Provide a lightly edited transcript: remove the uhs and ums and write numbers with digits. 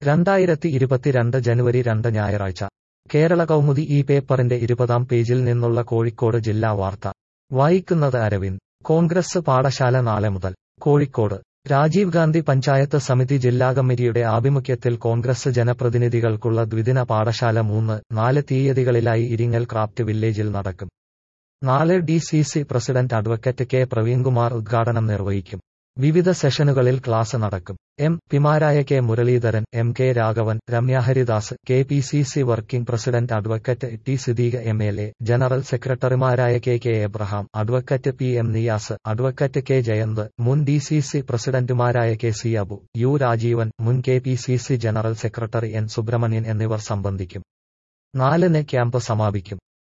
2022 ജനുവരി 2 ഞായറാഴ്ച കേരള കൗമുദി ഈ പേപ്പറിന്റെ 20-ാം പേജിൽ നിന്നുള്ള കോഴിക്കോട് ജില്ലാ വാർത്ത വായിക്കുന്നത് അരവിന്ദ്. കോൺഗ്രസ് പാഠശാല നാളെ മുതൽ കോഴിക്കോട് രാജീവ് ഗാന്ധി പഞ്ചായത്ത് സമിതി ജില്ലാ കമ്മിറ്റിയുടെ ആഭിമുഖ്യത്തിൽ കോൺഗ്രസ് ജനപ്രതിനിധികൾക്കുള്ള ദ്വിദിന പാഠശാല 3-4 തീയതികളിലായി ഇരിങ്ങൽ ക്രാഫ്റ്റ് വില്ലേജിൽ നടക്കും. നാളെ DCC president advocate K Praveenkumar ഉദ്ഘാടനം നിർവഹിക്കും. വിവിധ സെഷനുകളിൽ ക്ലാസ് നടക്കും. പിമാരായ K Muraleedharan, MK Raghavan, Ramya Haridas, KPCC working president advocate T Siddique MLA, general സെക്രട്ടറിമാരായ KK Abraham, advocate PM Niyas, advocate K Jayanth, മുൻ DCC പ്രസിഡന്റുമാരായ KC അബു, U രാജീവൻ, മുൻ KPCC general secretary N Subramanian എന്നിവർ സംബന്ധിക്കും. 4-ന് ക്യാമ്പ് സമാപിക്കും.